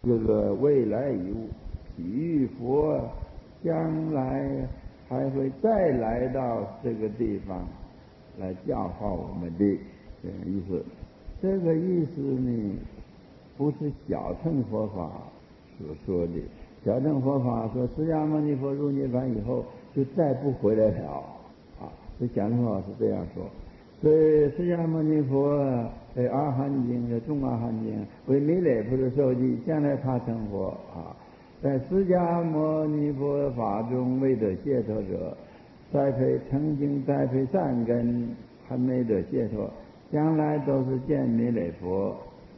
这个未来以物，比喻佛将来还会再来到这个地方来教化我们的这个意思。这个意思呢，不是小乘佛法所说的。小乘佛法说释迦牟尼佛入涅槃以后就再不回来了啊，这小乘佛法是这样说。所以释迦牟尼佛阿含经的中阿含经为弥勒菩萨受记，将来他成佛啊。在释迦牟尼佛法中未得解脱者，曾经栽培善根还没得解脱，将来都是见弥勒佛，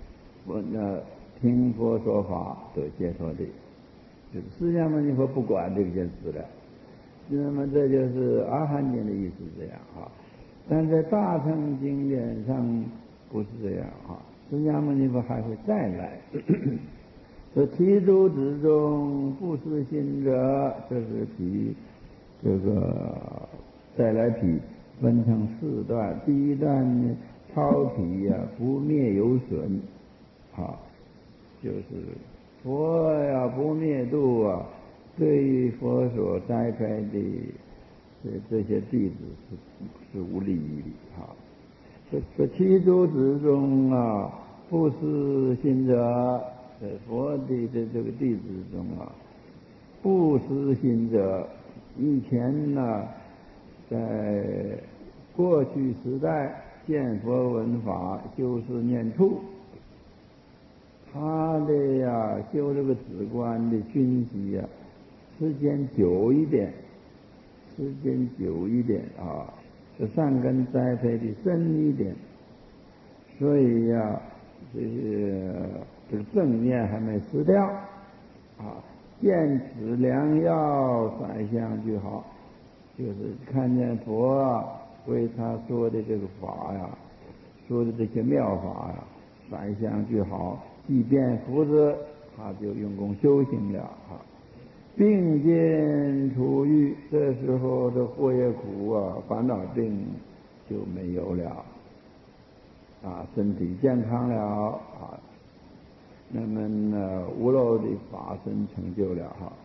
听佛说法得解脱的。就是释迦牟尼佛不管这件事了。那么这就是阿含经的意思这样啊。但在大乘经典上不是这样啊，释迦牟尼佛还会再来。这七诸之中不思心者，这是比这个再来品分成四段。第一段呢，超体不灭有损啊，就是佛不灭度啊，对于佛所栽培的这些弟子是无利益的啊。这七诸之中啊，不思心者，佛的这个弟子中啊，不思心者，以前呢，在过去时代见佛闻法修持念处，他的修这个止观的熏习时间久一点啊，这善根栽培的深一点，所以这个正念还没失掉啊。见此良药三相俱好，就是看见佛为他说的这个法说的这些妙法三相俱好，即便福子，他就用功修行了啊。病见除愈，这时候这祸业苦烦恼病就没有了啊，身体健康了啊，那么无漏的法身成就了哈。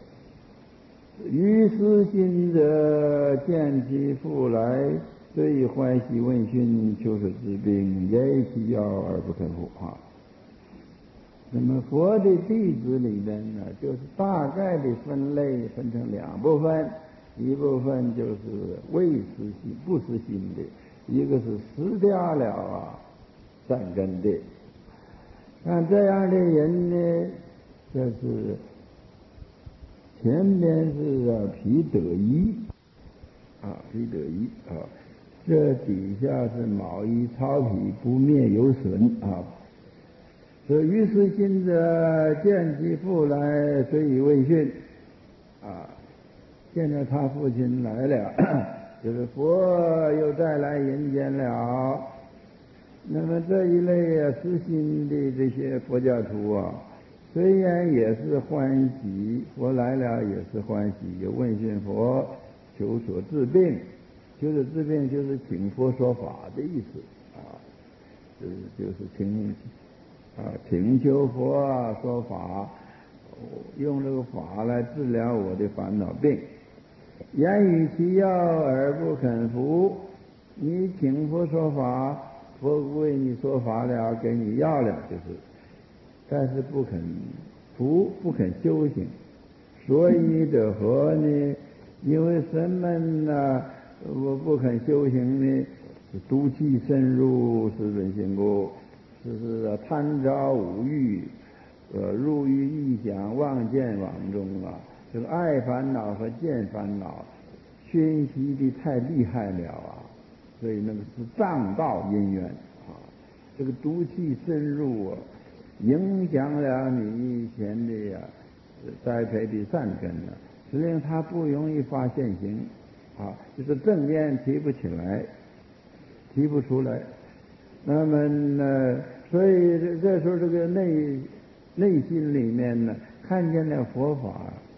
于思心者，见其复来，虽以欢喜问讯，求是治病，言其药而不肯服啊。那么佛的弟子里面呢，就是大概的分类分成两部分，一部分就是未失心不失心的，一个是失掉了善根的。像这样的人呢，这是前面是皮得一这底下是卯一超皮不灭有损啊。这于是心者，见其父来，虽以问讯啊，见到他父亲来了，就是佛又再来人间了。那么这一类失心的这些佛教徒虽然也是欢喜，佛来了也是欢喜，有问讯佛，求所治病，求所治病就是请佛说法的意思啊，就是请求佛说法，用这个法来治疗我的烦恼病。言语其要而不肯服，你请佛说法，佛为你说法了，给你药了，就是，但是不肯服，不肯修行。所以者何呢？因为什么呢？我不肯修行呢？毒气深入，是本性故。就是贪着五欲，入于臆想妄见网中这个爱烦恼和见烦恼熏习的太厉害了所以那个是障道因缘这个毒气深入影响了你以前的栽培的善根使令它不容易发现行就是正念提不起来，提不出来。那么呢，所以这时候这个内心里面呢，看见了佛法，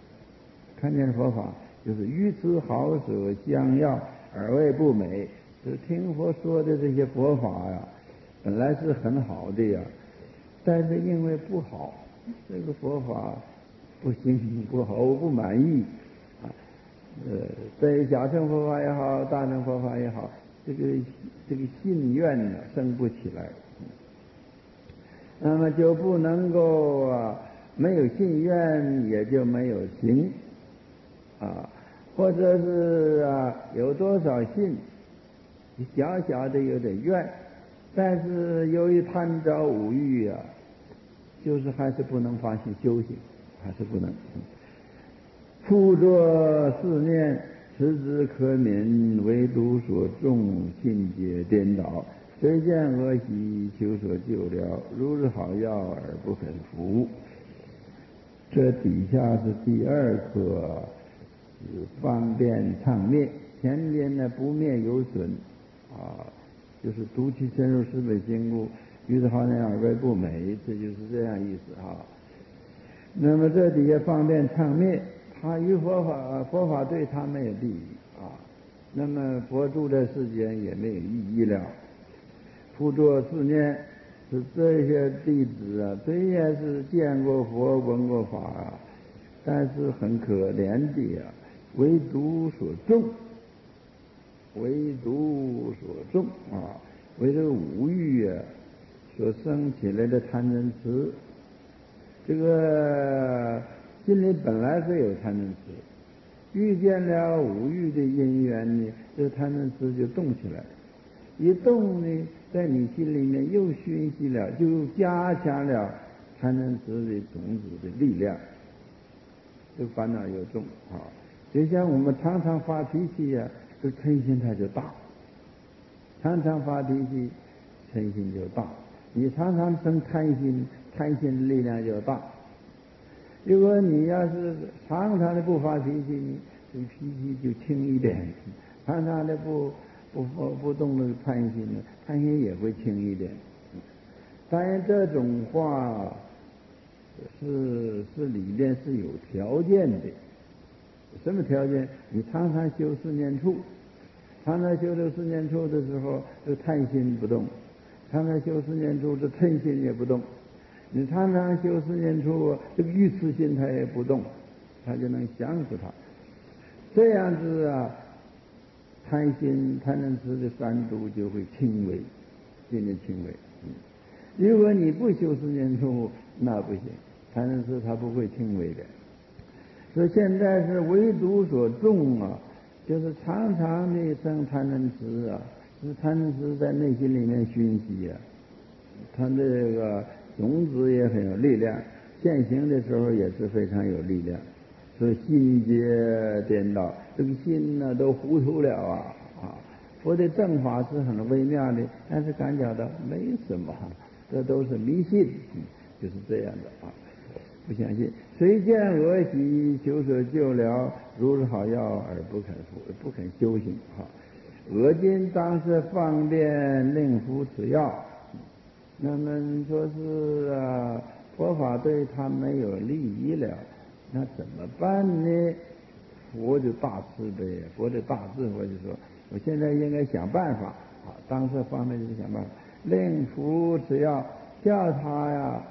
就是于此好舍相要，耳味不美。就是听佛说的这些佛法本来是很好的但是因为不好， 这个佛法不行不好，我不满意啊。在小乘佛法也好，大乘佛法也好，这个信愿呢生不起来，那么就不能够没有信愿，也就没有行或者是有多少信，小小的有点愿，但是由于贪着五欲就是还是不能发心修行，还是不能。复作四念，持之可悯，唯独所种信解颠倒，虽见恶习，求所救了，如是好药而不肯服。这底下是第二课，方便畅灭。前边呢不灭有损就是读其深入是非坚固，于是好像耳背不美，这就是这样意思那么这底下方便畅灭，他与佛法对他没有利益那么佛住在世间也没有意义了。复作四念，是这些弟子虽然是见过佛闻过法但是很可怜的唯独所种，唯独所种为这个五欲所生起来的贪嗔痴，这个心里本来是有贪嗔痴，遇见了五欲的因缘呢，这个贪嗔痴就动起来，一动呢，在你心里面又熏习了，就加强了贪嗔痴的种子的力量，这个烦恼又重就像我们常常发脾气这嗔心它就大，常常发脾气，嗔心就大。你常常生贪心，贪心的力量就大。如果你要是常常的不发脾气，这脾气就轻一点；常常的不动那个贪心呢，贪心也会轻一点。当然，这种话是里面是有条件的。什么条件？你常常修四念处，常常修这四念处的时候，这个贪心不动；常常修四念处，这嗔心也不动。你常常修四念处，这个欲痴心它也不动，它就能降服它。这样子贪心、贪嗔痴的三毒就会轻微，渐渐轻微。如果你不修四念处，那不行，贪嗔痴它不会轻微的。所以现在是唯独所种就是常常的生贪嗔痴是贪嗔痴在内心里面熏习它这个种子也很有力量，现行的时候也是非常有力量。所以心结颠倒，这个心呢都糊涂了佛的正法是很微妙的，但是感觉到没什么，这都是迷信，就是这样的不相信。虽见恶习，求所救了，如是好药而不肯服，不肯修行恶今当是方便令服此药。那么说是佛法对他没有利益了，那怎么办呢？佛就大慈悲，佛的大智慧就说，我现在应该想办法当这方面就想办法令服此药，叫他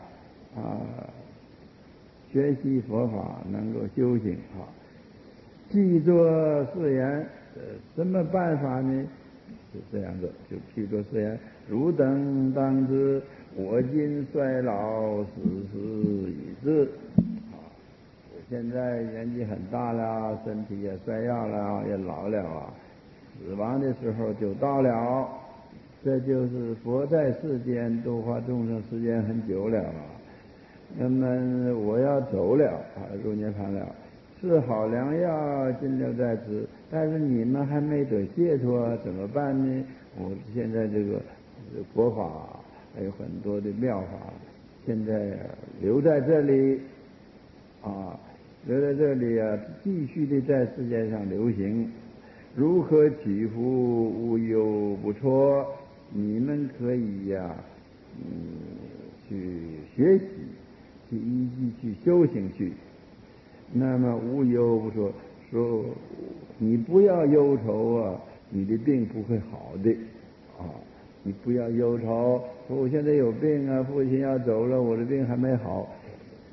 学习佛法能够修行记作誓言什么办法呢？是这样的，就譬作誓言，汝等当知，我今衰老，死时已至我现在年纪很大了，身体也衰弱了，也老了死亡的时候就到了。这就是佛在世间度化众生时间很久了那么我要走了入涅槃了，是好良药，尽留在此。但是你们还没得解脱，怎么办呢？我现在这个佛法还有很多的妙法，现在留在这里留在这里继续的在世界上流行。如何祈福无忧不辍？你们可以去学习，去依据去修行去。那么无忧不辍，说你不要忧愁你的病不会好的你不要忧愁，说我现在有病父亲要走了，我的病还没好。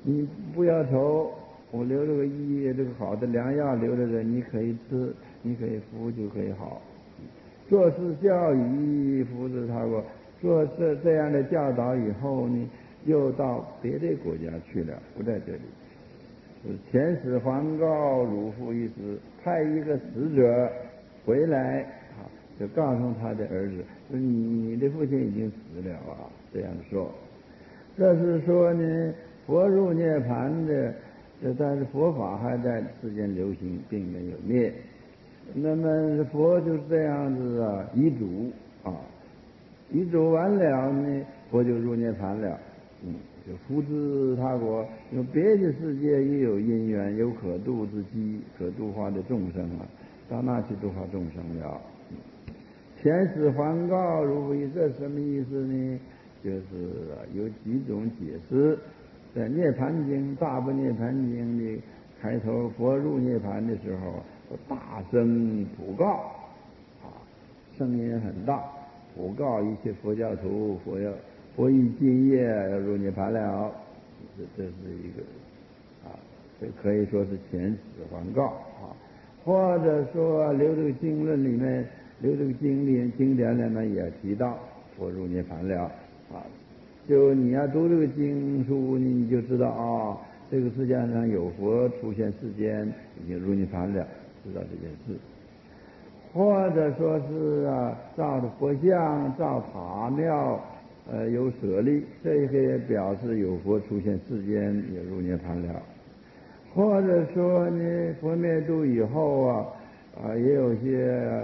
你不要愁，我留了个这个好的良药留着的，你可以吃，你可以服就可以好。做事教以服之他国，做这样的教导以后呢，又到别的国家去了，不在这里。遣使还告汝父一时，派一个使者回来就告诉他的儿子说你的父亲已经死了啊，这样说。这是说呢，佛入涅槃的，但是佛法还在世间流行，并没有灭。那么佛就是这样子遗嘱遗嘱完了呢，佛就入涅槃了。就福至他国，有别的世界也有因缘，有可度之机，可度化的众生到那去度化众生了。遣使还告汝父，这什么意思呢？就是有几种解释。在《涅槃经》大般涅槃经的开头，佛入涅槃的时候，大声普告声音很大，普告一切佛教徒，佛已今夜要入涅槃了。这是一个这可以说是遣使还告或者说留这个经论里面，留这个经典里面也提到佛入涅槃了就你要读这个经书，你就知道这个世界上有佛出现世间，已经入涅槃了，知道这件事。或者说是造的佛像，造塔庙，有舍利，这些表示有佛出现世间，也入涅槃了。或者说呢，佛灭度以后也有些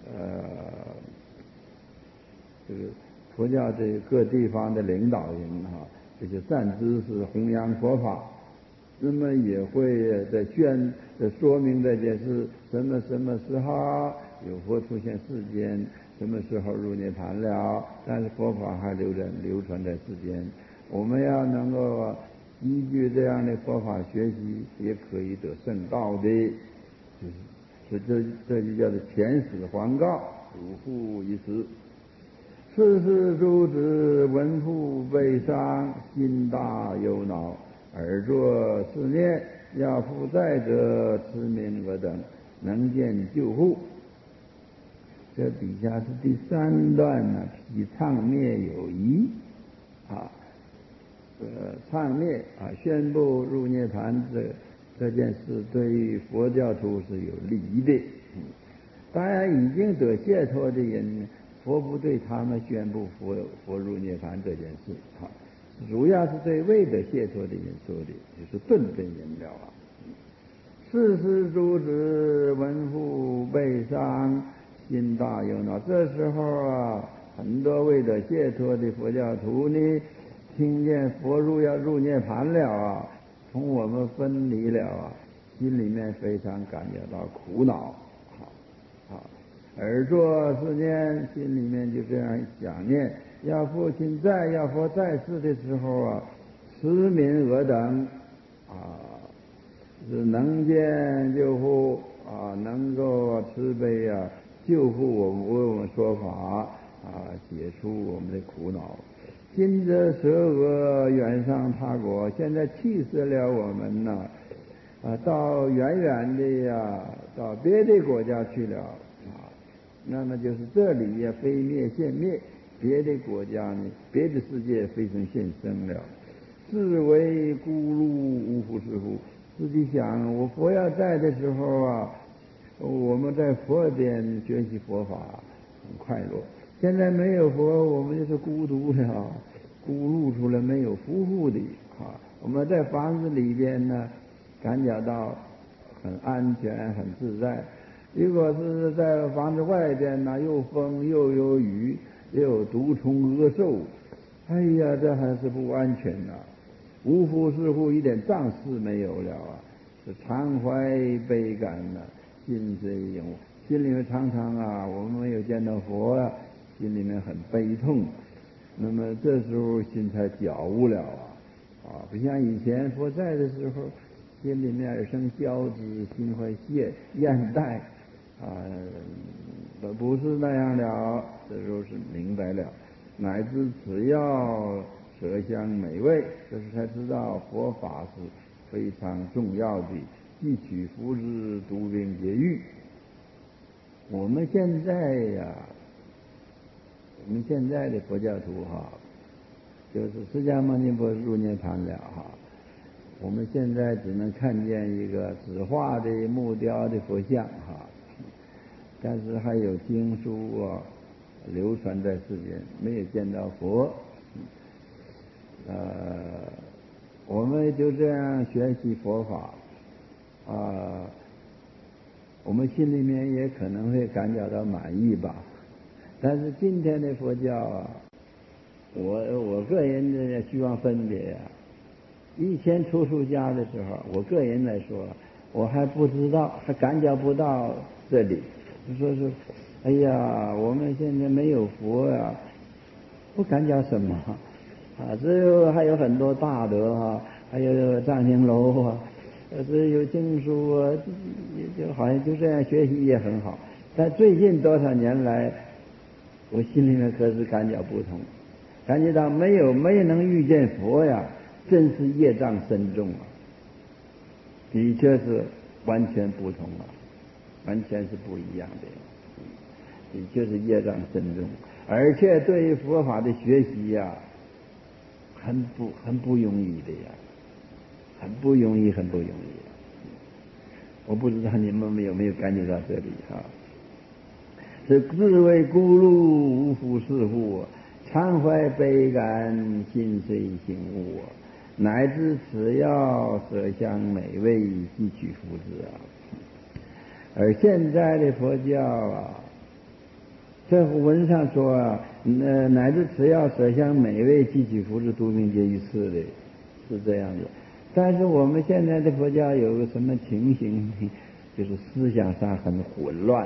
这个佛教这各地方的领导人这些善知识弘扬佛法，那么也会在说明这件事，什么时候有佛出现世间，什么时候入涅槃了，但是佛法还流传在世间。我们要能够依据这样的佛法学习，也可以得圣道的。这就叫做遣使还告汝父一时。世事诸子闻父悲伤，心大忧恼，耳作思念，要复在者，持名我等能见救护。这底下是第3段批唱灭有疑唱灭宣布入涅槃这件事对于佛教徒是有利益的。当然已经得解脱的人，佛不对他们宣布佛入涅槃这件事主要是对未得解脱的人说的，就是顿真人了世事诸子闻父悲伤，心大忧恼。这时候很多未得解脱的佛教徒呢，听见佛要入涅槃了从我们分离了心里面非常感觉到苦恼耳作思念，心里面就这样想念，要父亲要佛在世的时候慈悯我等是能见救护能够慈悲救护我们，为我们说法解除我们的苦恼。今则舍我远上他国，现在弃舍了我们到远远的到别的国家去了那么就是这里也非灭现灭，别的国家呢，别的世界非曾现生了。自为孤路无复是乎？自己想，我佛要在的时候我们在佛边学习佛法很快乐。现在没有佛，我们就是孤独的孤露出来，没有夫妇的我们在房子里边呢，感觉到很安全很自在。如果是在房子外边又风又有雨，又有毒虫恶兽，哎呀，这还是不安全无夫是乎，一点仗势没有了是常怀悲感心虽永，心里面常常我们没有见到佛心里面很悲痛。那么这时候心才觉悟了不像以前佛在的时候，心里面耳生交织，心怀厌怠不是那样了。这时候是明白了，乃至此药色香美味，这时才知道佛法是非常重要的，汲取福祉，度病解郁。我们现在的佛教徒就是释迦牟尼佛入涅槃了我们现在只能看见一个纸画的木雕的佛像但是还有经书流传在世间，没有见到佛。我们就这样学习佛法我们心里面也可能会感觉到满意吧。但是今天的佛教我个人的希望分别以前出家的时候，我个人来说，我还不知道，还感觉不到这里。就说是，哎呀，我们现在没有佛不感觉什么只有还有很多大德还有藏经楼只有经书就好像就这样学习也很好。但最近多少年来，我心里面可是感觉不同，感觉到没能遇见佛真是业障深重的确是完全不同完全是不一样的，的确是业障深重，而且对于佛法的学习很不容易的很不容易。我不知道你们有没有感觉到这里是自谓孤陋无福是乎，常怀悲感，心随行悟乃至此要色香美味，汲取福祉而现在的佛教这文上说乃至此要色香美味，汲取福祉，度病解郁是这样的。但是我们现在的佛教有个什么情形，就是思想上很混乱，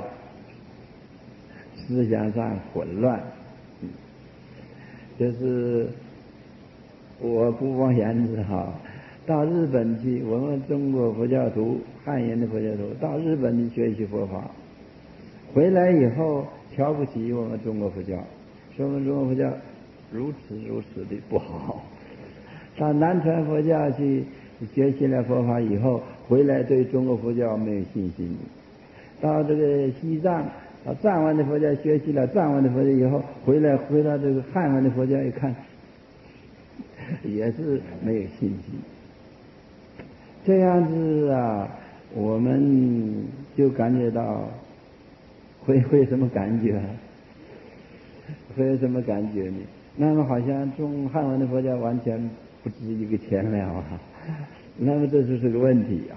就是我不妄言之到日本去，我们中国佛教徒，汉人的佛教徒到日本去学习佛法，回来以后瞧不起我们中国佛教，说我们中国佛教如此的不好。到南传佛教去学习了佛法以后，回来对中国佛教没有信心。到这个西藏藏文的佛教学习了藏文的佛教以后，回到这个汉文的佛教一看，也是没有信心。这样子我们就感觉到会什么感觉？会有什么感觉呢？那么好像中汉文的佛教完全不值一个钱了那么这就是个问题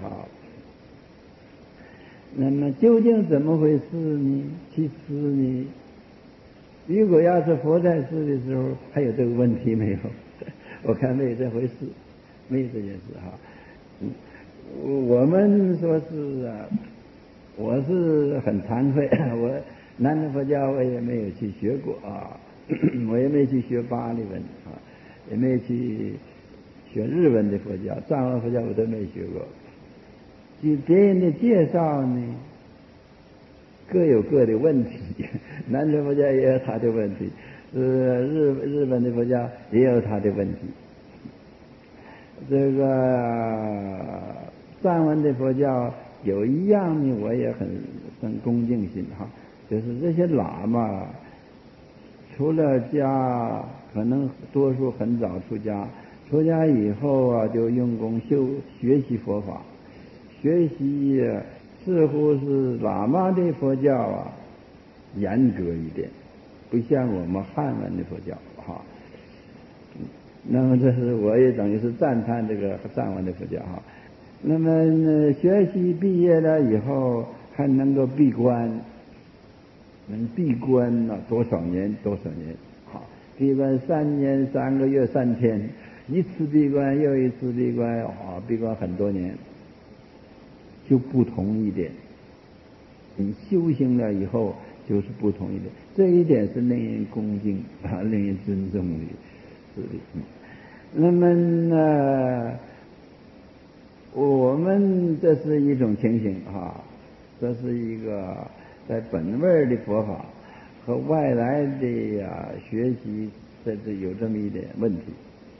那么究竟怎么回事呢？其实呢，如果要是佛在世的时候，还有这个问题没有？我看没有这回事，没有这件事我们说是我是很惭愧，我南传佛教我也没有去学过我也没去学巴利文也没有去学日文的佛教，藏文佛教我都没学过。据别人的介绍呢，各有各的问题，南传佛教也有他的问题，日本的佛教也有他的问题。这个藏文的佛教有一样呢，我也很恭敬心就是这些喇嘛出了家，可能多数很早出家以后就用功学习佛法，学习似乎是喇嘛的佛教严格一点，不像我们汉文的佛教那么这是我也等于是赞叹这个藏文的佛教那么学习毕业了以后还能够闭关，能闭关多少年闭关3年3个月3天，一次闭关又一次闭关闭关很多年，就不同一点。你修行了以后就是不同一点，这一点是令人恭敬令人尊重的是的。那么我们这是一种情形这是一个在本位的佛法和外来的学习，这是有这么一点问题。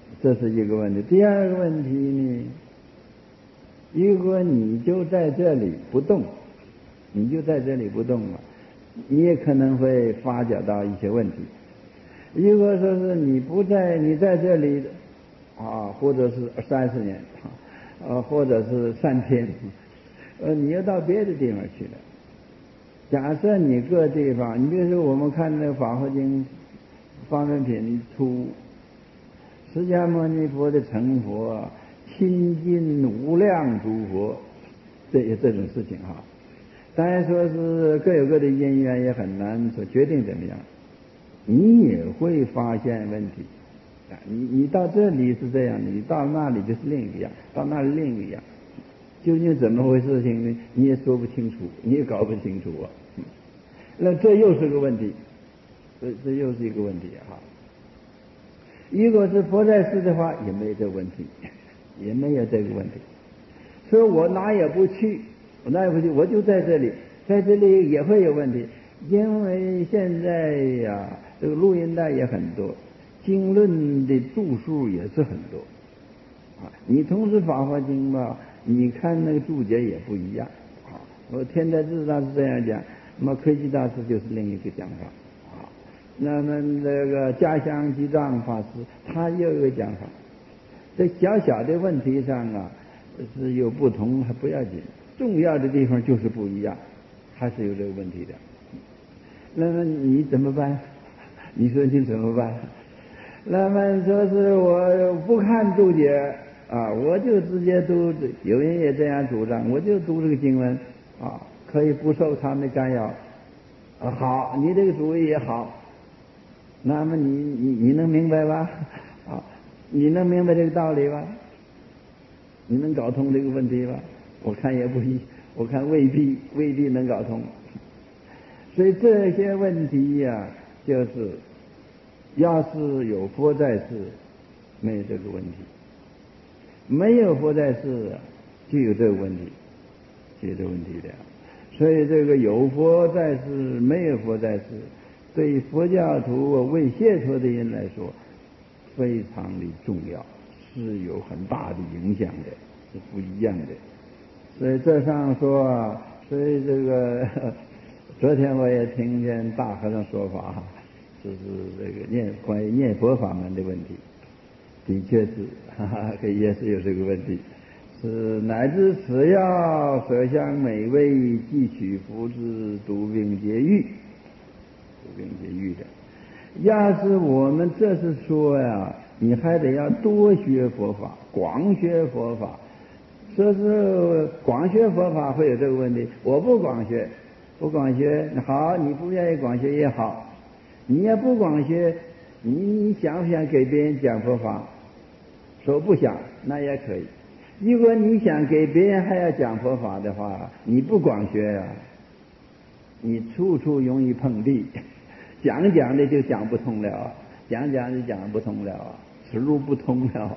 这是一个问题。第二个问题呢，如果你就在这里不动，你就在这里不动了，你也可能会发觉到一些问题。如果说是你不在，你在这里或者是30年或者是3天，你要到别的地方去了。假设你各地方，你比如说我们看那个《法华经》方正品出，释迦牟尼佛的成佛，亲近无量诸佛，这种事情当然说是各有各的因缘，也很难说决定怎么样。你也会发现问题你到这里是这样的，你到那里就是另一样，到那里另一样，究竟怎么回事情呢？你也说不清楚，你也搞不清楚那这又是个问题，这又是一个问题如果是佛在世的话，也没这个问题，也没有这个问题。所以我哪也不去，我就在这里，在这里也会有问题，因为现在这个录音带也很多，经论的注释也是很多你同时《法华经》吧，你看那个注解也不一样我天台智大师这样讲，那么窥基大师就是另一个讲法那么那个家乡吉藏法师他又有一个讲法，在小小的问题上是有不同还不要紧，重要的地方就是不一样，还是有这个问题的。那么你怎么办？你说你怎么办？那么说是我不看注解我就直接读，有人也这样主张，我就读这个经文可以不受他们的干扰好，你这个主意也好，那么你能明白吧你能明白这个道理吧？你能搞通这个问题吧？我看也不我看未必能搞通。所以这些问题就是要是有佛在世，没有这个问题；没有佛在世就有这个问题，就有这个问题的。所以这个有佛在世，没有佛在世，对佛教徒为解脱的人来说非常的重要，是有很大的影响的，是不一样的。所以这上说所以这个昨天我也听见大和尚说法就是这个关于念佛法门的问题，的确是也是有这个问题，是乃至此药麝香美味，既取福之，毒病皆愈的。要是我们这是说你还得要多学佛法，广学佛法。说是广学佛法会有这个问题，我不广学好，你不愿意广学也好，你也不广学，你想不想给别人讲佛法？说不想，那也可以。如果你想给别人还要讲佛法的话，你不广学你处处容易碰壁，讲的就讲不通了，讲就讲不通了，此路不通了。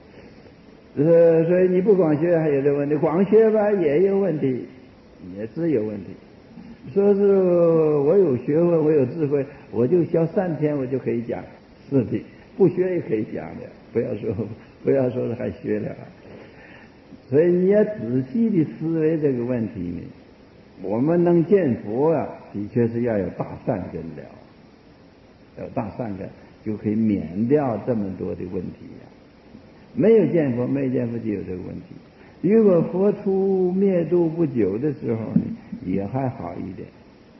所以你不广学还有这问题，广学吧也有问题，也是有问题。说是我有学问，我有智慧，我就学3天我就可以讲，是的，不学也可以讲的，不要说还学了。所以你要仔细的思维这个问题呢。我们能见佛的确是要有大善根的，有大善根就可以免掉这么多的问题没有见佛就有这个问题。如果佛出灭度不久的时候呢，也还好一点。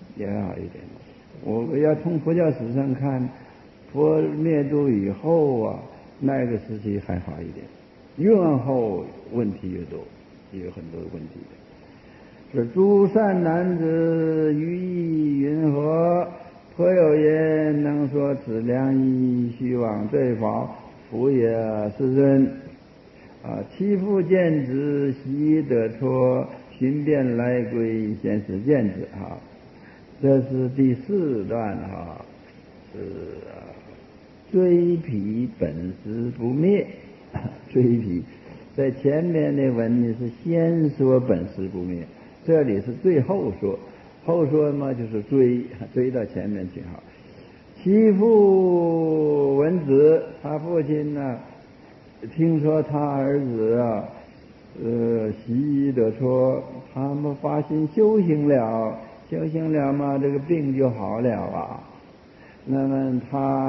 我要从佛教史上看，佛灭度以后那个时期还好一点，越往后问题越多，也有很多问题的。是诸善男子于意云何？颇有言能说此良医，须往对法，福也世尊。其父见之，悉得脱，寻遍来归，先是见之这是第4段是追彼本实不灭。追彼在前面的文呢是先说本实不灭，这里是最后说嘛，就是追到前面去其父闻子，他父亲听说他儿子啊，习得说他们发心修行了嘛，这个病就好了啊。那么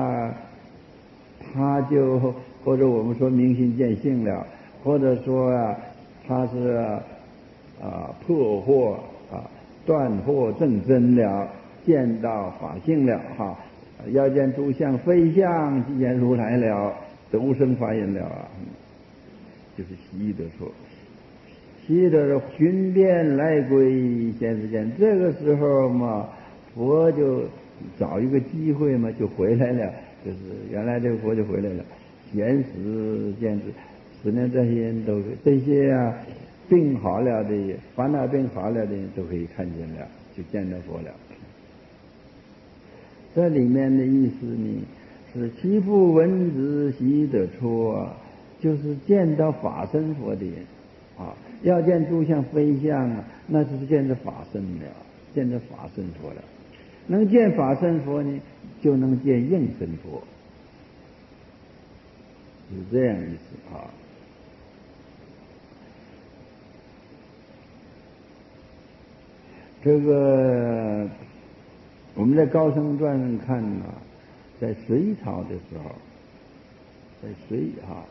他就或者我们说明心见性了，或者说啊，他是破惑断惑正真了，见到法性了哈。要见诸相非相，即见如来了，得无生法忍了啊。就是习得说，习得寻遍来归现世间。这个时候嘛，佛就找一个机会嘛，就回来了。就是原来这个佛就回来了，现实见智，使得这些人都这些病好了的烦恼病好了的人都可以看见了，就见到佛了。这里面的意思呢，是其父闻之习得出就是见到法身佛的人要见诸相非相那就是见着法身了，见着法身佛了。能见法身佛呢，就能见应身佛，是这样意思这个我们在高僧传上看在隋朝的时候，在隋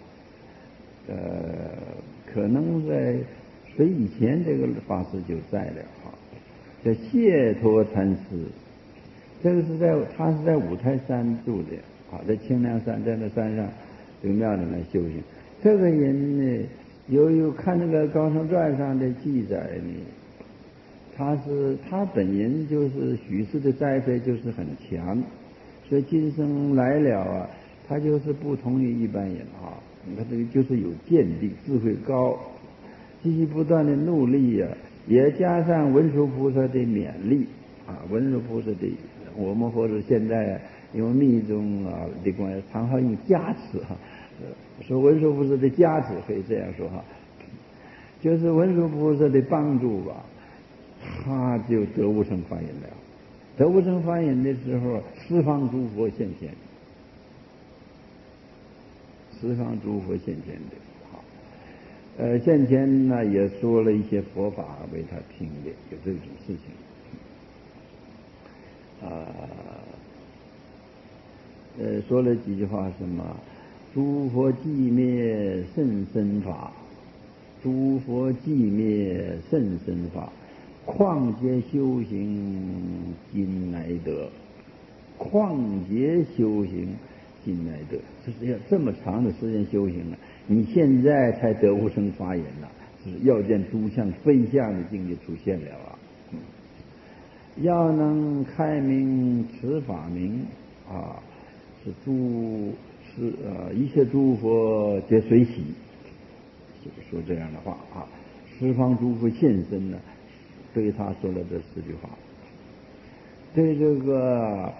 可能在隋以前这个法师就在了叫解脱禅师。这个他是在五台山住的在清凉山，在那山上这个庙里面修行。这个人呢，有看那个高僧传上的记载呢，他本人就是许氏的栽培就是很强，所以今生来了他就是不同于一般人他这个就是有见地，智慧高，继续不断的努力也加上文殊菩萨的勉励文殊菩萨的，我们或者现在用密宗的观常常用加持说文殊菩萨的加持，可以这样说就是文殊菩萨的帮助他就得无生法忍了。得无生法忍的时候，十方诸佛现前，十方诸佛现前的现前呢也说了一些佛法为他听的，有这种事情说了几句话，什么诸佛寂灭甚深法，诸佛寂灭甚深法，况皆修行今来得，况皆修行今来得，就是要这么长的时间修行你现在才得无生法忍就是要见诸相非相的境界出现了要能开明持法明是一切诸佛皆随喜，说这样的话十方诸佛现身对他说了这4句话。对这个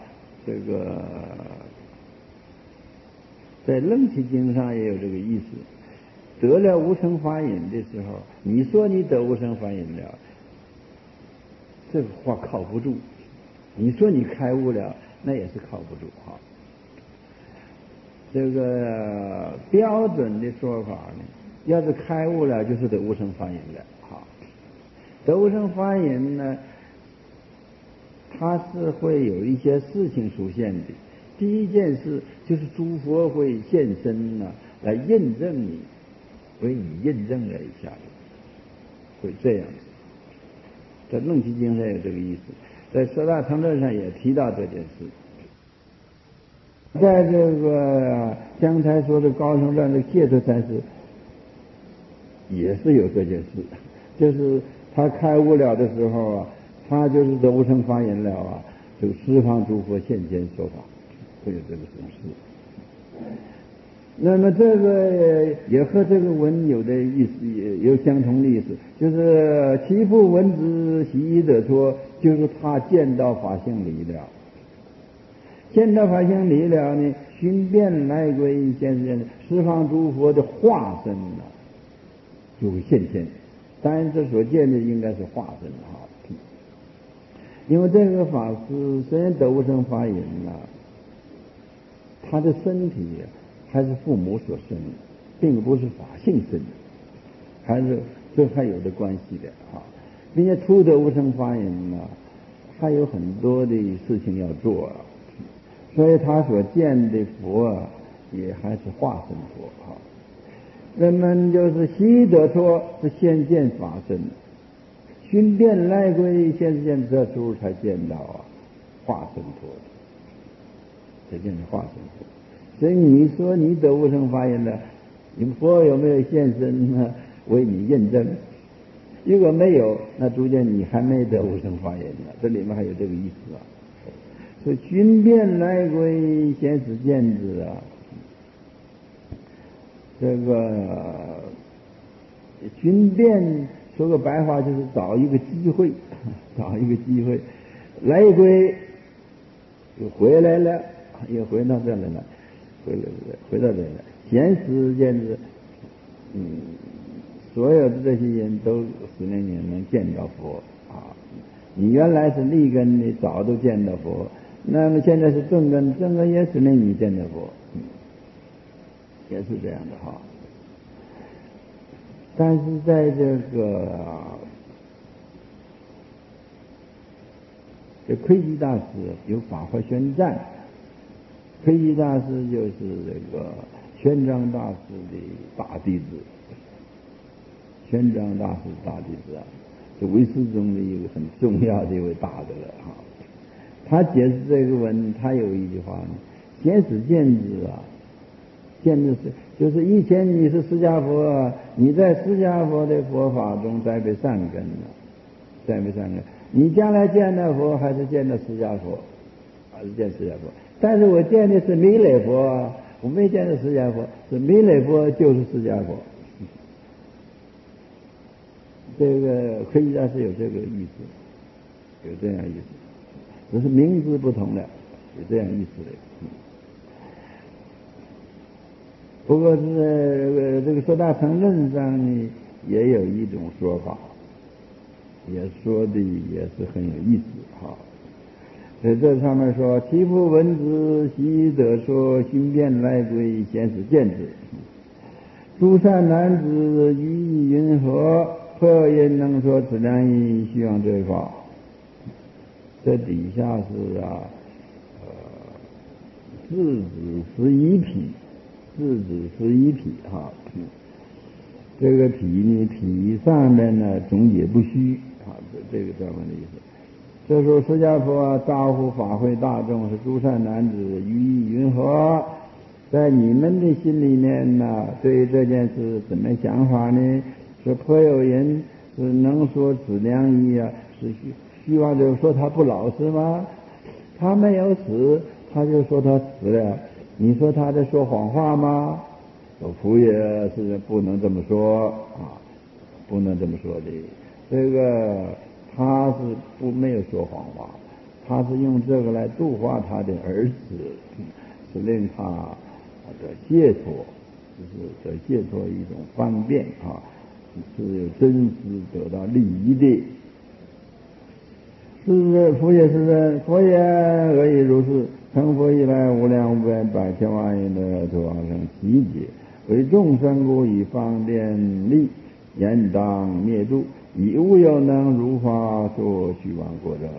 在楞伽经上也有这个意思，得了无生法忍的时候，你说你得无生法忍了，这个话靠不住，你说你开悟了，那也是靠不住这个标准的说法呢，要是开悟了就是得无生法忍了得无生法忍呢，它是会有一些事情出现的。第一件事就是诸佛会现身来印证你，为你印证了一下会这样子。在楞伽经上有这个意思，在十大乘论上也提到这件事。在这个刚才说的高僧传的解脱禅师也是有这件事，就是他开悟了的时候他就是得无生法忍了就十方诸佛现前说法，会有这个什么事。那么这个也和这个文有的意思，也有相同的意思，就是其父闻之习得说，就是他见到法性理了，见到法性理了呢，寻遍来归现世间，十方诸佛的化身就会现前。当然这所见的应该是化身因为这个法师虽然得无生法忍他的身体还是父母所生， 并不是法性生的，还是这还有的关系的啊。并且初得无生法忍呢，还有很多的事情要做啊，所以他所见的佛啊，也还是化身佛啊。人们就是习得说是先见法身，寻遍来归现实见这时候才见到啊化身佛，才见到化身佛。所以你说你得无生法忍的，你佛有没有现身呢？为你验证。如果没有，那逐渐你还没得无生法忍呢。这里面还有这个意思啊。所以寻遍来归现实见之啊，这个寻遍说个白话就是找一个机会，找一个机会，来归又回来了，又回到这来了，回到这来了。现实见之，所有的这些人都10年能见到佛啊。你原来是立根，你早都见到佛，那么现在是正根，正根也10年你见到佛，也是这样的哈。但是在这窥基大师有法会宣赞，窥基大师就是这个玄奘大师的大弟子，玄奘大师大弟子啊，是唯识中的一个很重要的一位大的了哈。他解释这个文，他有一句话呢：现实见之啊，见之是就是以前你是释迦佛啊，你在释迦佛的佛法中栽培善根了，栽培善根。你将来见到佛还是见到释迦佛，还是见释迦佛？但是我见的是弥勒佛啊，我没见到释迦佛，是弥勒佛就是释迦佛。这个科学家是有这个意思，有这样意思，只是名字不同了，有这样意思的。不过是这个说大乘论上呢，也有一种说法，也说的也是很有意思哈。在这上面说，其父闻之，悉得说寻遍来归现实见之。诸善男子于意云何？破言能说此良医，虚妄罪法。这底下是字子11匹，字子11匹哈。这个匹呢，匹上面呢总也不虚啊，这个这么的意思。这时候释迦佛招呼法会大众，是诸善男子于意云何？在你们的心里面呢，对于这件事怎么想法呢？是颇有人是能说此良医啊，是虚妄就说他不老实吗？他没有死，他就说他死了，你说他在说谎话吗？佛也是不能这么说啊，不能这么说的。这个他是没有说谎话，他是用这个来度化他的儿子，是令他的解脱，就是这解脱一种方便啊，是有真实得到利益的。是佛也是佛也何以如是？成佛以来，无量无边百千万亿的诸法生集结，为众生故，以方便利，严当灭度，以无有能如法说虚妄过者。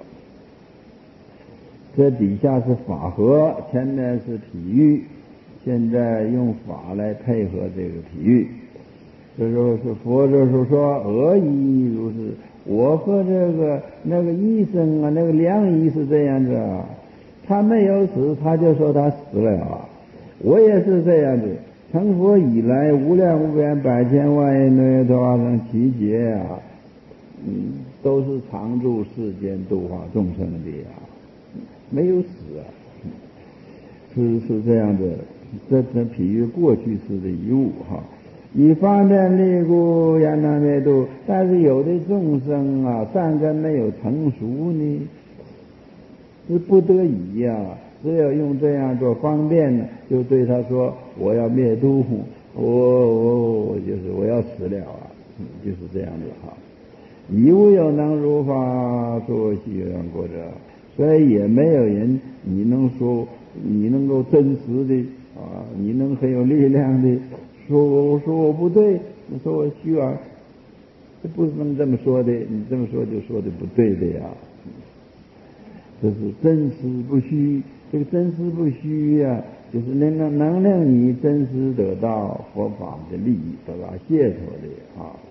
这底下是法和，前面是譬喻，现在用法来配合这个譬喻。这时候是佛这时候说何以如是？我和那个医生啊，那个良医是这样子啊，他没有死，他就说他死了啊。我也是这样子，成佛以来，无量无边百千万亿内都发生奇劫啊，都是常住世间度化众生的啊，没有死啊，是这样的。这譬喻过去式的遗物哈。以方便利故，严当灭度。但是有的众生啊，善根没有成熟呢，是不得已呀，只有用这样做方便呢，就对他说：“我要灭度，我就是我要死了啊！”就是这样的哈。以无有能如法说虚妄过者，所以也没有人你能说你能够真实的啊，你能很有力量的说不对，你说我虚妄，这不能这么说的，你这么说就说的不对的呀。这是真实不虚，这个真实不虚呀，就是能让你真实得到佛法的利益，得到解脱的啊。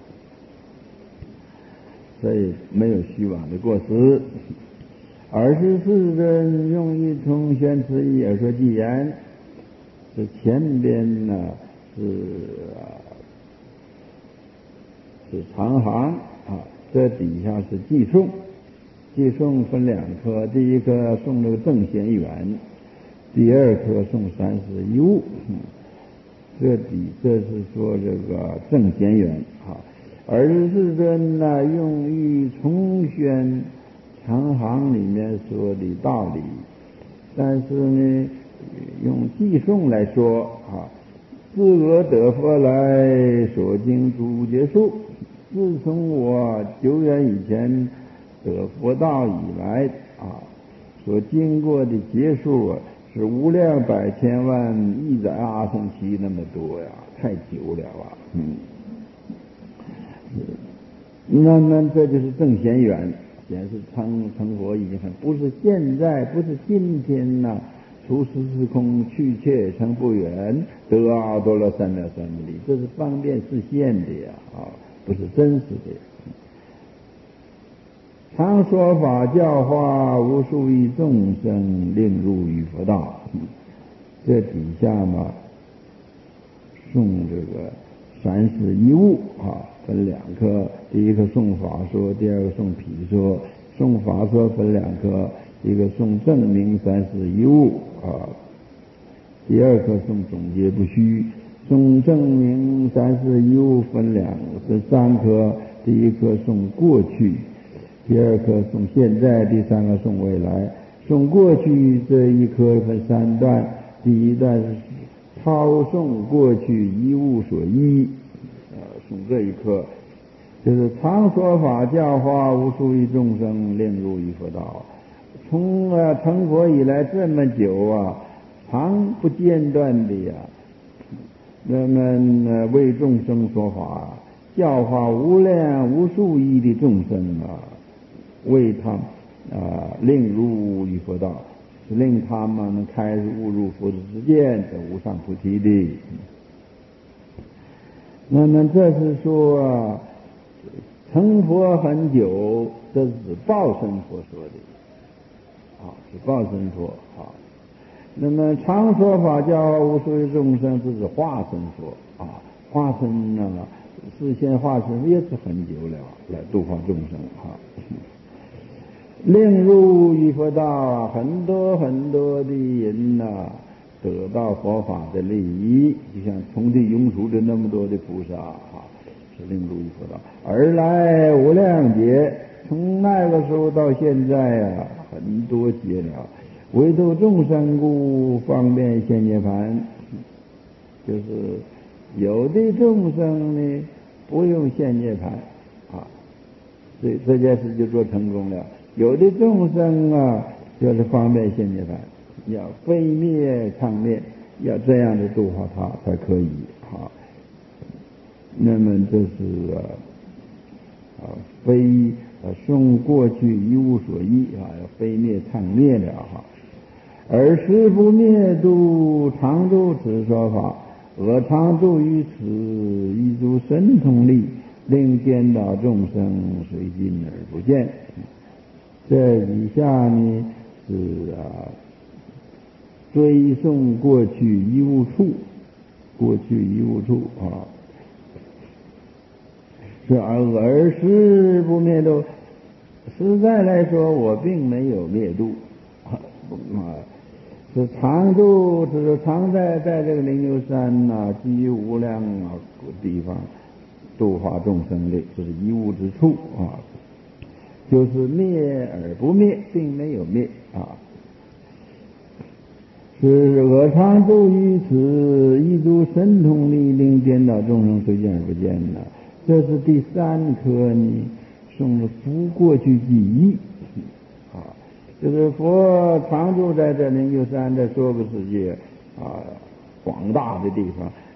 所以没有虚妄的过失。24人用一通宣词义而说偈言，这前边呢是长行啊，这底下是偈颂。偈颂分2科，第一科颂这个正贤缘，第二科颂31物。这是说这个正贤缘啊。24尊呢，用于重宣长行里面说的道理，但是呢，用偈颂来说啊，自我得佛来，所经诸结束。自从我久远以前得佛道以来啊，所经过的劫数啊，是无量百千万亿载阿僧祇那么多呀，太久了啊。那么这就是正贤缘，显示成佛已经不是现在，不是今天呐，出世时空去切成不远，得阿多罗三藐三菩提，这是方便示现的呀啊，不是真实的。常说法教化无数亿众生，令入于佛道。这底下嘛，颂这个31物啊，分2科，第一个颂法说，第二个颂毗说。颂法说分2科，一个颂证明31物啊，第二个颂总结不虚。颂证明31物分3科，第一科颂过去，第二科颂现在，第三个颂未来。颂过去这一科分3段，第一段是抄诵过去一物所依，诵这一科就是常说法教化无数亿众生，令入于佛道。从成佛以来这么久啊，常不间断的呀，那么为众生说法，教化无量无数亿的众生啊，为他令入于佛道，令他们能开始悟入佛之知见，得无上菩提的。那么这是说成佛很久，这是报身佛说的啊，是报身佛啊。那么常说法教无数亿众生，这是化身佛啊，化身呢，事先化身也是很久了，来度化众生啊。令入于佛道，很多很多的人呐，得到佛法的利益，就像从地涌出的那么多的菩萨啊，是令入于佛道，而来无量劫，从那个时候到现在啊，很多劫了，唯度众生故，方便现涅槃。就是有的众生呢，不用现涅槃啊，所以这件事就做成功了。有的众生啊，就是方便现涅槃，要非灭抗灭，要这样的度化他才可以啊。那么这是非诵过去一无所依啊，要非灭抗灭了哈。而时不灭度常住此说法，我常住于此一诸神通力，令颠倒众生随心而不见。这以下呢是追诵过去一无处，过去一无处啊，是而时不灭度。实在来说，我并没有灭度是常住，是常在这个灵鹫山呐，基于无量地方度化众生的，这是一物之处啊。就是灭而不灭，并没有灭啊。是我常住于此一诸神通力，令颠倒众生随见而不见呢。这是第3科呢，诵复过去记忆啊，就是佛常住在这灵鹫山的娑婆世界啊，广大的地方，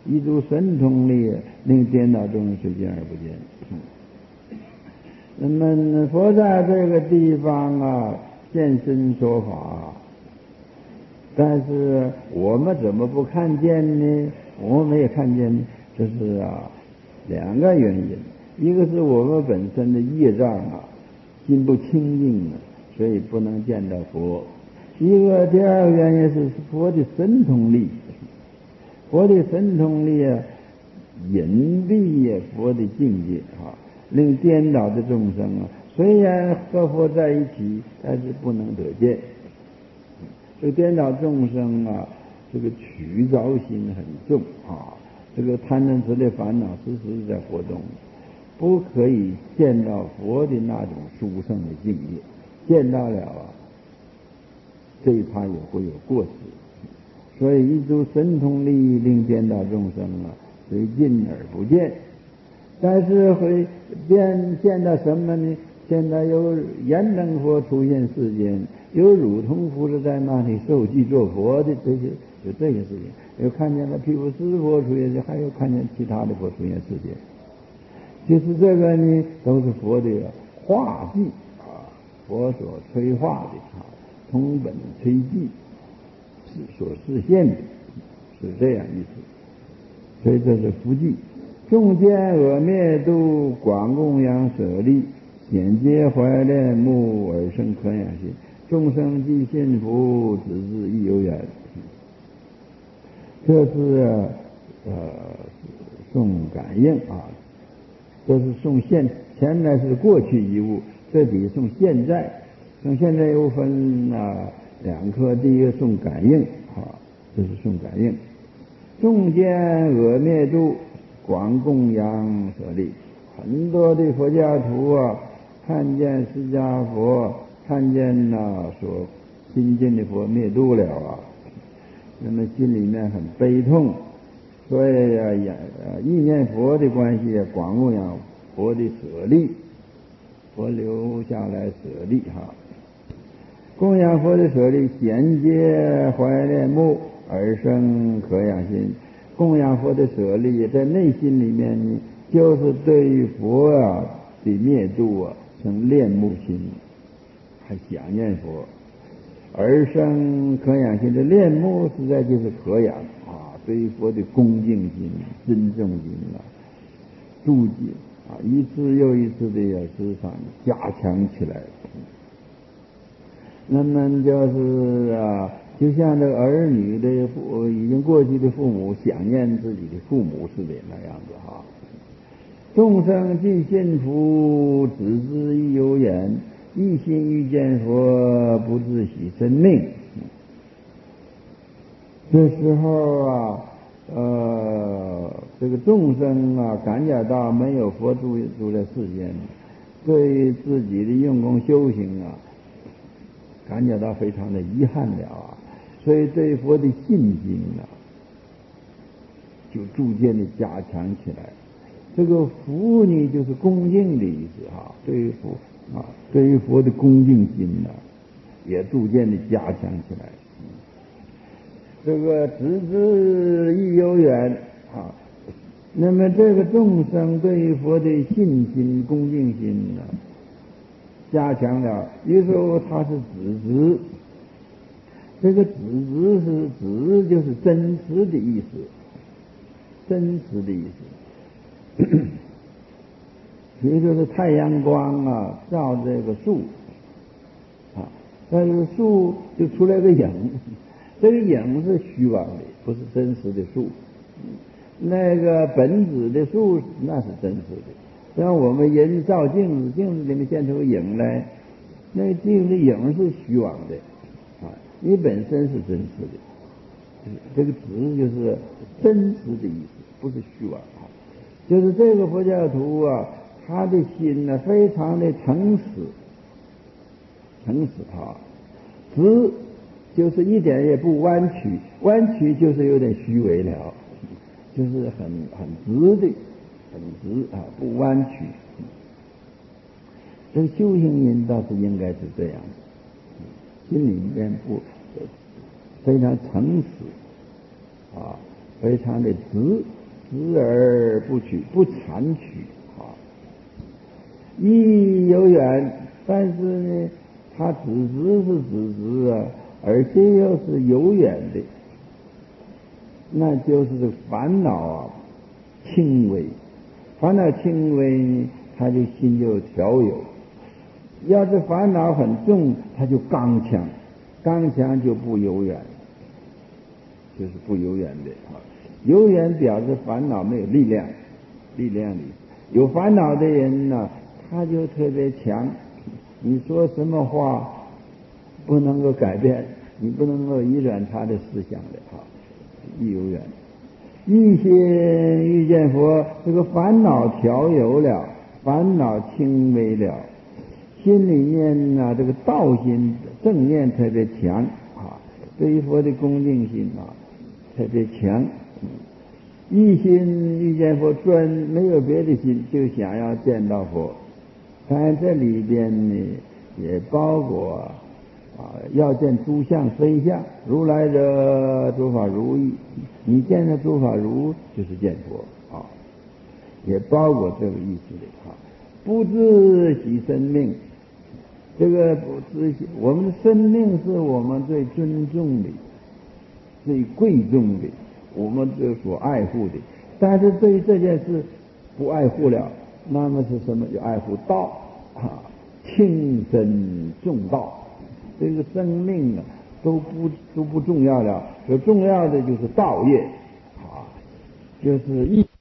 一诸神通力，令颠倒众生随见而不见。那么佛在这个地方啊现身说法，但是我们怎么不看见呢？我们也看见，这是两个原因。一个是我们本身的业障心不清净所以不能见到佛。第二个原因是佛的神通力，佛的神通力隐蔽佛的境界令颠倒的众生虽然和佛在一起，但是不能得见。这个颠倒众生这个取着心很重这个贪嗔痴的烦恼时时在活动，不可以见到佛的那种殊胜的境界，见到了这一趴也会有过失。所以一诸神通力令颠倒众生虽近而不见，但是会见到什么呢？见到有燃灯佛出现世间，有乳通菩萨在那里受记做佛的这些事情，有看见了毗卢遮佛出现，还有看见其他的佛出现世间。其实这个呢都是佛的化迹佛所催化的通本催迹所示现的，是这样意思。所以这是福迹。众见恶灭度，广供养舍利，显皆怀恋慕，而生可养心。众生既信服，只是亦有缘。这是颂感应这是颂现，前面是过去一物，这里颂现在。颂现在又分两科，第一个颂感应这是颂感应。众见恶灭度，广供养舍利。很多的佛教徒看见释迦佛，看见所亲近的佛灭度了那么心里面很悲痛，所以意念佛的关系广供养佛的舍利，佛留下来舍利供养佛的舍利，显皆怀恋慕，而生可养心。供养佛的舍利在内心里面呢，就是对于佛的灭度生恋慕心，还想念佛，而生可养心。这恋慕实在就是可养对于佛的恭敬心、尊重心注解一次又一次的时常加强起来。那么就是就像这个儿女的已经过去的父母想念自己的父母似的那样子众生既信福，只知亦有缘，一心遇见佛，不自喜生命。这时候这个众生感觉到没有佛住在世间，对自己的用功修行感觉到非常的遗憾了所以对佛的信心就逐渐的加强起来。这个福呢，就是恭敬的意思对于佛对于佛的恭敬心也逐渐的加强起来。这个直知亦有缘那么这个众生对于佛的信心、恭敬心加强了，有时候他是直知。这个直知是直，就是真实的意思，真实的意思。比如说是太阳光照这个树但是树就出来个影，这个影是虚妄的，不是真实的树。那个本质的树那是真实的。像我们人照镜子，镜子里面现出个影来，那个镜子影是虚妄的你本身是真实的。这个直就是真实的意思，不是虚妄就是这个佛教徒他的心非常的诚实直就是一点也不弯曲，弯曲就是有点虚伪了，就是很直的，很直不弯曲。这个修行人倒是应该是这样的，心里面不非常诚实非常的直而不曲，不残曲啊。意有远，但是呢，它只是直啊，而且又是有远的，那就是烦恼啊轻微，烦恼轻微呢，他就心就调有；要是烦恼很重，他就刚强，刚强就不有远，就是不有远的啊。有远表示烦恼没有力量，力量里有烦恼的人呢，他就特别强。你说什么话不能够改变，你不能够移转他的思想的啊，亦有远。一心遇见佛，这个烦恼调有了，烦恼轻微了，心里面呢，这个道心正念特别强啊，对于佛的恭敬心啊特别强。一心遇见佛，专没有别的心，就想要见到佛。当然这里边呢也包括要见诸相非相，如来者诸法如意，你见的诸法如就是见佛啊，也包括这个意思的啊。不自惜生命，这个不自惜，我们的生命是我们最尊重的、最贵重的，我们这所爱护的。但是对于这件事不爱护了，那么是什么？要爱护道啊，轻身重道。这个生命啊，都不重要了，所重要的就是道业啊，就是